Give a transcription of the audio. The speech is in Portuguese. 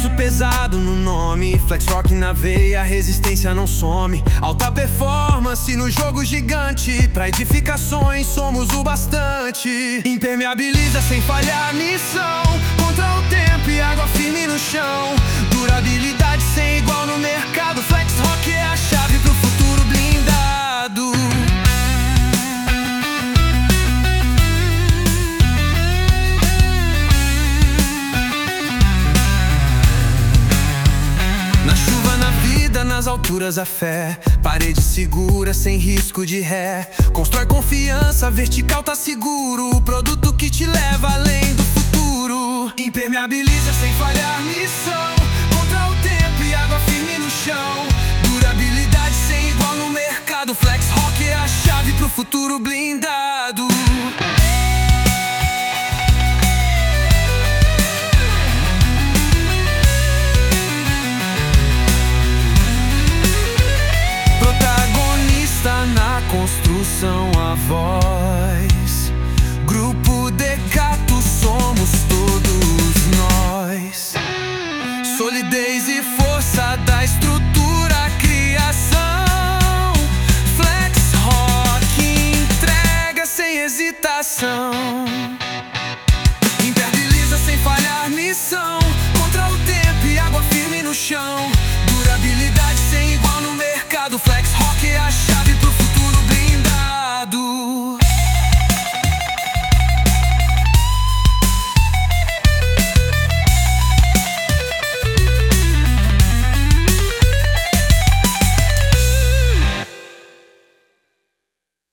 peso pesado no nome, Flex Rock na veia, a resistência não some. Alta performance no jogo gigante, pra edificações somos o bastante. Impermeabiliza sem falhar a missão, contra o tempo e água firme no chão. Durabilidade sem igual no mercado, Flex Rock é a chave pro futuro blindado. Na chuva, na vida, nas alturas a fé. Parede segura, sem risco de ré. Constrói confiança, vertical tá seguro. O produto que te leva além do futuro. Impermeabiliza sem falhar missão, contra o tempo e água firme no chão. Durabilidade sem igual no mercado, Flex Rock é a chave pro futuro blindado. Protagonista na construção, a voz